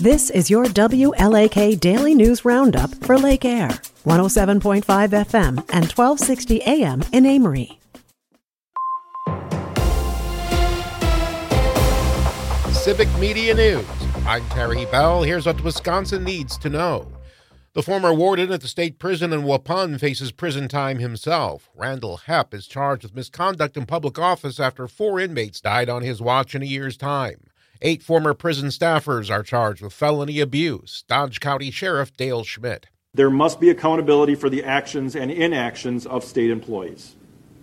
This is your WLAK Daily News Roundup for Lake Air, 107.5 FM and 1260 AM in Amory. Civic Media News. I'm Terry Bell. Here's what Wisconsin needs to know. The former warden at the state prison in Waupun faces prison time himself. Randall Hepp is charged with misconduct in public office after 4 inmates died on his watch in a year's time. 8 former prison staffers are charged with felony abuse. Dodge County Sheriff Dale Schmidt. There must be accountability for the actions and inactions of state employees.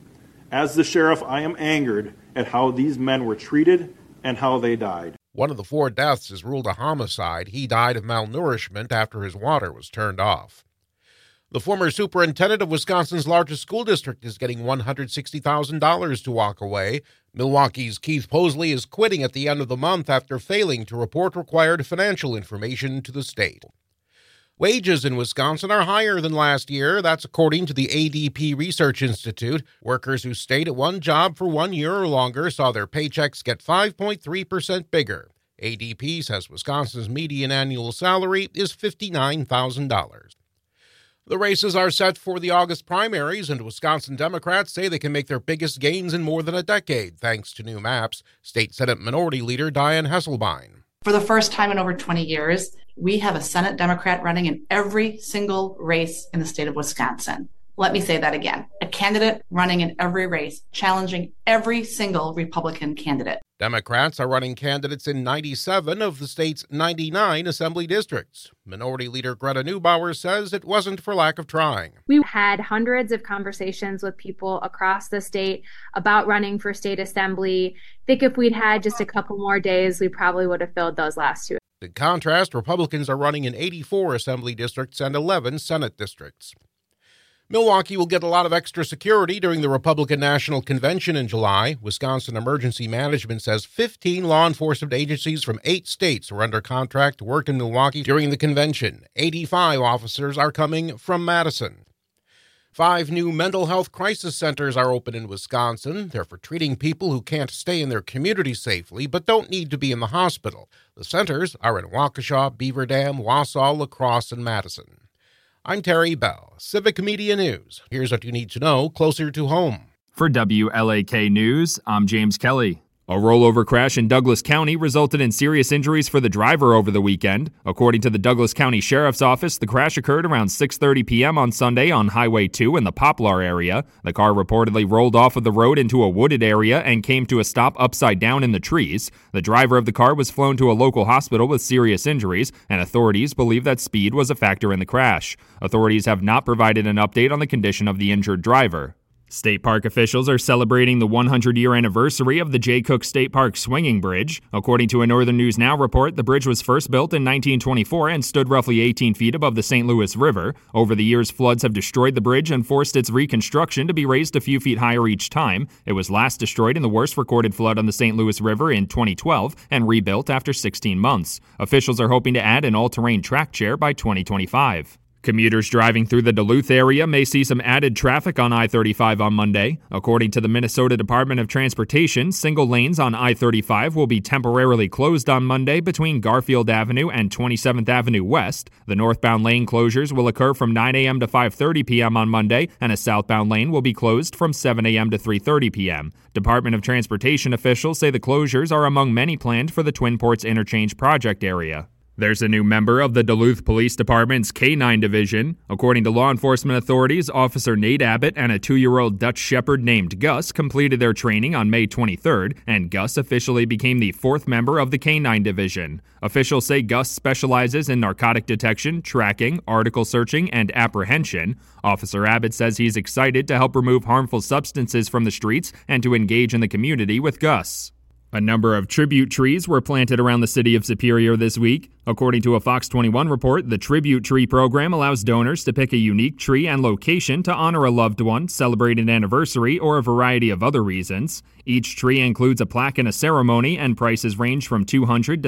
As the sheriff, I am angered at how these men were treated and how they died. One of the 4 deaths is ruled a homicide. He died of malnourishment after his water was turned off. The former superintendent of Wisconsin's largest school district is getting $160,000 to walk away. Milwaukee's Keith Posley is quitting at the end of the month after failing to report required financial information to the state. Wages in Wisconsin are higher than last year. That's according to the ADP Research Institute. Workers who stayed at one job for 1 year or longer saw their paychecks get 5.3% bigger. ADP says Wisconsin's median annual salary is $59,000. The races are set for the August primaries, and Wisconsin Democrats say they can make their biggest gains in more than a decade, thanks to new maps. State Senate Minority Leader Dianne Hesselbein. For the first time in over 20 years, we have a Senate Democrat running in every single race in the state of Wisconsin. Let me say that again. A candidate running in every race, challenging every single Republican candidate. Democrats are running candidates in 97 of the state's 99 assembly districts. Minority Leader Greta Neubauer says it wasn't for lack of trying. We had hundreds of conversations with people across the state about running for state assembly. I think if we'd had just a couple more days, we probably would have filled those last 2. In contrast, Republicans are running in 84 assembly districts and 11 Senate districts. Milwaukee will get a lot of extra security during the Republican National Convention in July. Wisconsin Emergency Management says 15 law enforcement agencies from 8 states are under contract to work in Milwaukee during the convention. 85 officers are coming from Madison. 5 new mental health crisis centers are open in Wisconsin. They're for treating people who can't stay in their community safely but don't need to be in the hospital. The centers are in Waukesha, Beaver Dam, Wausau, La Crosse, and Madison. I'm Terry Bell, Civic Media News. Here's what you need to know closer to home. For WLAK News, I'm James Kelly. A rollover crash in Douglas County resulted in serious injuries for the driver over the weekend. According to the Douglas County Sheriff's Office, the crash occurred around 6:30 p.m. on Sunday on Highway 2 in the Poplar area. The car reportedly rolled off of the road into a wooded area and came to a stop upside down in the trees. The driver of the car was flown to a local hospital with serious injuries, and authorities believe that speed was a factor in the crash. Authorities have not provided an update on the condition of the injured driver. State park officials are celebrating the 100-year anniversary of the Jay Cook State Park swinging bridge. According to a Northern News Now report, the bridge was first built in 1924 and stood roughly 18 feet above the St. Louis River. Over the years, floods have destroyed the bridge and forced its reconstruction to be raised a few feet higher each time. It was last destroyed in the worst recorded flood on the St. Louis River in 2012 and rebuilt after 16 months. Officials are hoping to add an all-terrain track chair by 2025. Commuters driving through the Duluth area may see some added traffic on I-35 on Monday. According to the Minnesota Department of Transportation, single lanes on I-35 will be temporarily closed on Monday between Garfield Avenue and 27th Avenue West. The northbound lane closures will occur from 9 a.m. to 5:30 p.m. on Monday, and a southbound lane will be closed from 7 a.m. to 3:30 p.m. Department of Transportation officials say the closures are among many planned for the Twin Ports Interchange project area. There's a new member of the Duluth Police Department's K-9 division. According to law enforcement authorities, Officer Nate Abbott and a 2-year-old Dutch Shepherd named Gus completed their training on May 23rd, and Gus officially became the 4th member of the K-9 division. Officials say Gus specializes in narcotic detection, tracking, article searching, and apprehension. Officer Abbott says he's excited to help remove harmful substances from the streets and to engage in the community with Gus. A number of tribute trees were planted around the city of Superior this week. According to a Fox 21 report, the Tribute Tree program allows donors to pick a unique tree and location to honor a loved one, celebrate an anniversary, or a variety of other reasons. Each tree includes a plaque and a ceremony, and prices range from $200 to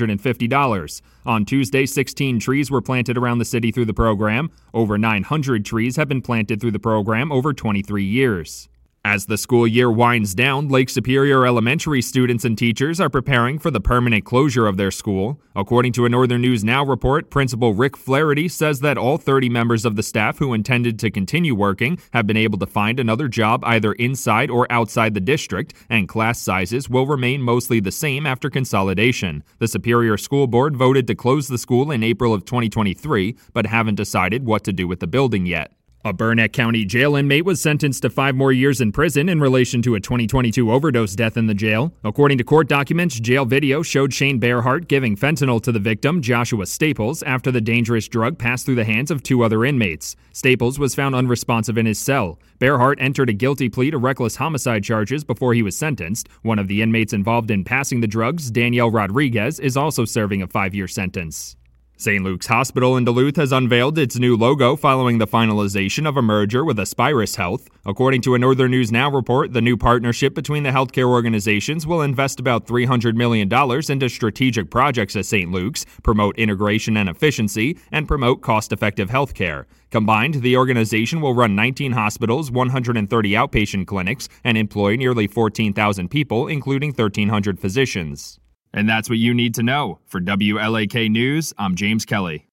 $350. On Tuesday, 16 trees were planted around the city through the program. Over 900 trees have been planted through the program over 23 years. As the school year winds down, Lake Superior Elementary students and teachers are preparing for the permanent closure of their school. According to a Northern News Now report, Principal Rick Flaherty says that all 30 members of the staff who intended to continue working have been able to find another job either inside or outside the district, and class sizes will remain mostly the same after consolidation. The Superior School Board voted to close the school in April of 2023, but haven't decided what to do with the building yet. A Burnett County jail inmate was sentenced to 5 more years in prison in relation to a 2022 overdose death in the jail. According to court documents, jail video showed Shane Bearhart giving fentanyl to the victim, Joshua Staples, after the dangerous drug passed through the hands of 2 other inmates. Staples was found unresponsive in his cell. Bearhart entered a guilty plea to reckless homicide charges before he was sentenced. One of the inmates involved in passing the drugs, Danielle Rodriguez, is also serving a 5-year sentence. St. Luke's Hospital in Duluth has unveiled its new logo following the finalization of a merger with Aspirus Health. According to a Northern News Now report, the new partnership between the healthcare organizations will invest about $300 million into strategic projects at St. Luke's, promote integration and efficiency, and promote cost-effective healthcare. Combined, the organization will run 19 hospitals, 130 outpatient clinics, and employ nearly 14,000 people, including 1,300 physicians. And that's what you need to know. For WLAK News, I'm James Kelly.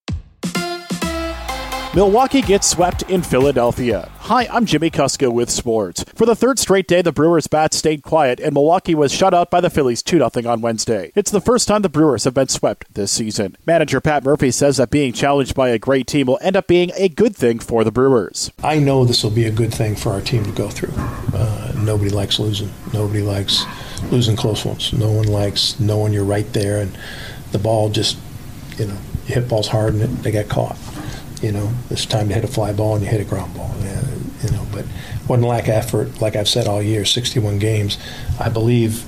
Milwaukee gets swept in Philadelphia. Hi, I'm Jimmy Kuska with sports. For the third straight day, the Brewers' bats stayed quiet, and Milwaukee was shut out by the Phillies 2-0 on Wednesday. It's the first time the Brewers have been swept this season. Manager Pat Murphy says that being challenged by a great team will end up being a good thing for the Brewers. I know this will be a good thing for our team to go through. Nobody likes losing. Nobody likes losing close ones. No one likes knowing you're right there, and the ball just, you hit balls hard and they get caught. It's time to hit a fly ball and you hit a ground ball. But wasn't lack effort, like I've said all year, 61 games. I believe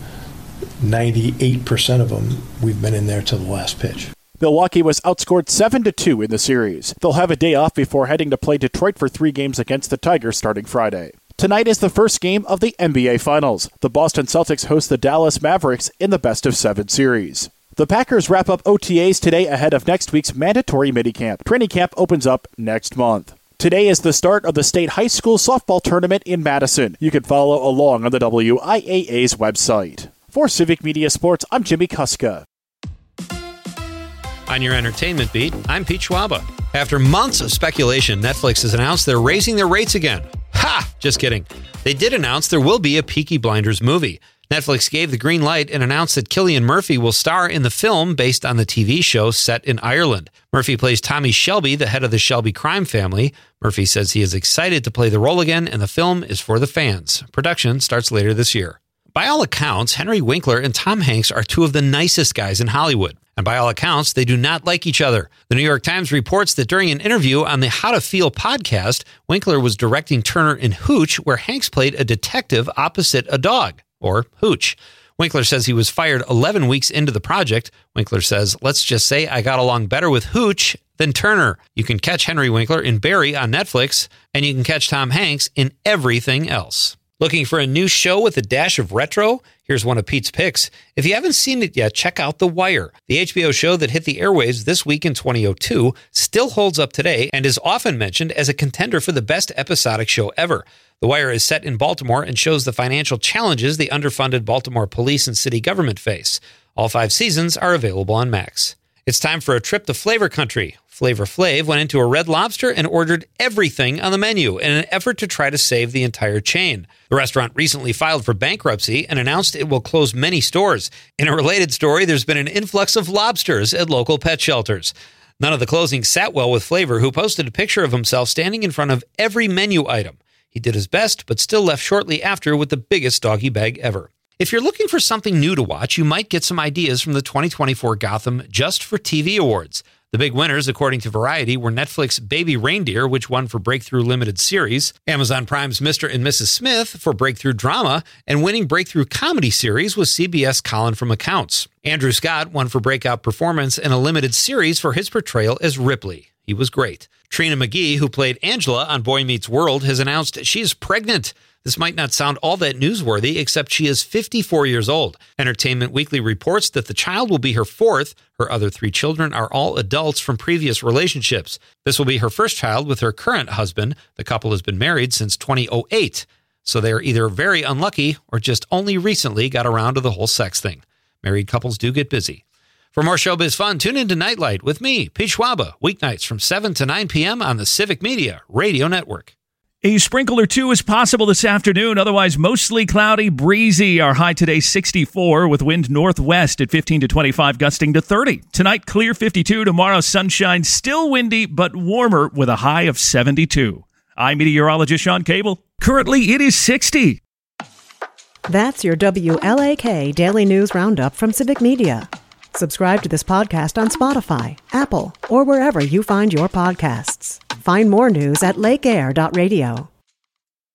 98% of them, we've been in there to the last pitch. Milwaukee was outscored 7-2 in the series. They'll have a day off before heading to play Detroit for 3 games against the Tigers starting Friday. Tonight is the first game of the NBA Finals. The Boston Celtics host the Dallas Mavericks in the best-of-7 series. The Packers wrap up OTAs today ahead of next week's mandatory minicamp. Training camp opens up next month. Today is the start of the state high school softball tournament in Madison. You can follow along on the WIAA's website. For Civic Media Sports, I'm Jimmy Kuska. On your entertainment beat, I'm Pete Schwaba. After months of speculation, Netflix has announced they're raising their rates again. Ha! Just kidding. They did announce there will be a Peaky Blinders movie. Netflix gave the green light and announced that Cillian Murphy will star in the film based on the TV show set in Ireland. Murphy plays Tommy Shelby, the head of the Shelby crime family. Murphy says he is excited to play the role again, and the film is for the fans. Production starts later this year. By all accounts, Henry Winkler and Tom Hanks are 2 of the nicest guys in Hollywood. And by all accounts, they do not like each other. The New York Times reports that during an interview on the How to Feel podcast, Winkler was directing Turner in Hooch, where Hanks played a detective opposite a dog, or Hooch. Winkler says he was fired 11 weeks into the project. Winkler says, let's just say I got along better with Hooch than Turner. You can catch Henry Winkler in Barry on Netflix, and you can catch Tom Hanks in everything else. Looking for a new show with a dash of retro? Here's one of Pete's picks. If you haven't seen it yet, check out The Wire. The HBO show that hit the airwaves this week in 2002 still holds up today and is often mentioned as a contender for the best episodic show ever. The Wire is set in Baltimore and shows the financial challenges the underfunded Baltimore police and city government face. All 5 seasons are available on Max. It's time for a trip to Flavor Country. Flavor Flav went into a Red Lobster and ordered everything on the menu in an effort to try to save the entire chain. The restaurant recently filed for bankruptcy and announced it will close many stores. In a related story, there's been an influx of lobsters at local pet shelters. None of the closing sat well with Flavor, who posted a picture of himself standing in front of every menu item. He did his best, but still left shortly after with the biggest doggy bag ever. If you're looking for something new to watch, you might get some ideas from the 2024 Gotham Just for TV Awards. The big winners, according to Variety, were Netflix Baby Reindeer, which won for Breakthrough Limited Series, Amazon Prime's Mr. and Mrs. Smith for Breakthrough Drama, and winning Breakthrough Comedy Series was CBS Colin from Accounts. Andrew Scott won for Breakout Performance in a limited series for his portrayal as Ripley. He was great. Trina McGee, who played Angela on Boy Meets World, has announced she is pregnant. This might not sound all that newsworthy, except she is 54 years old. Entertainment Weekly reports that the child will be her 4th. Her other 3 children are all adults from previous relationships. This will be her first child with her current husband. The couple has been married since 2008. So they're either very unlucky or just only recently got around to the whole sex thing. Married couples do get busy. For more showbiz fun, tune into Nightlight with me, Pete Schwaba, weeknights from 7 to 9 p.m. on the Civic Media Radio Network. A sprinkle or two is possible this afternoon, otherwise mostly cloudy, breezy. Our high today 64 with wind northwest at 15 to 25, gusting to 30. Tonight, clear 52. Tomorrow, sunshine, still windy, but warmer with a high of 72. I'm meteorologist Sean Cable. Currently, it is 60. That's your WLAK Daily News Roundup from Civic Media. Subscribe to this podcast on Spotify, Apple, or wherever you find your podcasts. Find more news at lakeair.radio.